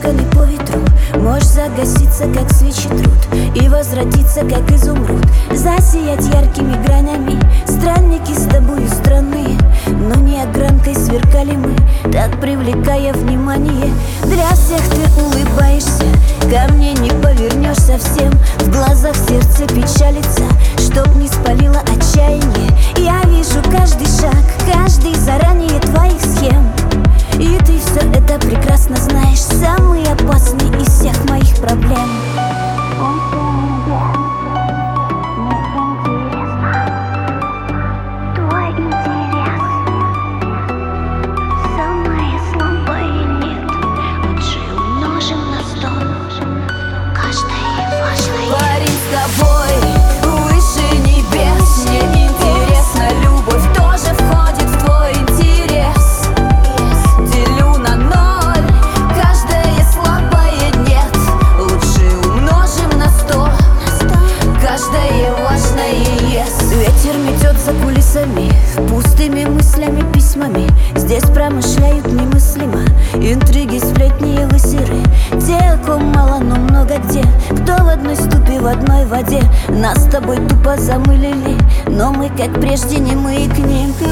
запачканный по ветру, можешь загаситься, как свечи труд, и возвратиться, как изумруд, засиять яркими гранями. Странники с тобою странные, но не огранкой сверкали мы, так привлекая внимание. Для всех ты улыбаешься, ко мне не повернешь совсем. В глазах сердце печалится, чтоб не спалило отчаяние. Я вижу каждый шаг, каждый заранее твоих схем, и ты все это прекрасно знаешь. Самый опасный из всех моих проблем. Пустыми мыслями, письмами здесь промышляют немыслимо. Интриги, сплетни и высеры, те, о ком мало, но много где. Кто в одной ступе, в одной воде. Нас с тобой тупо замылили, но мы, как прежде, не мы и к ним.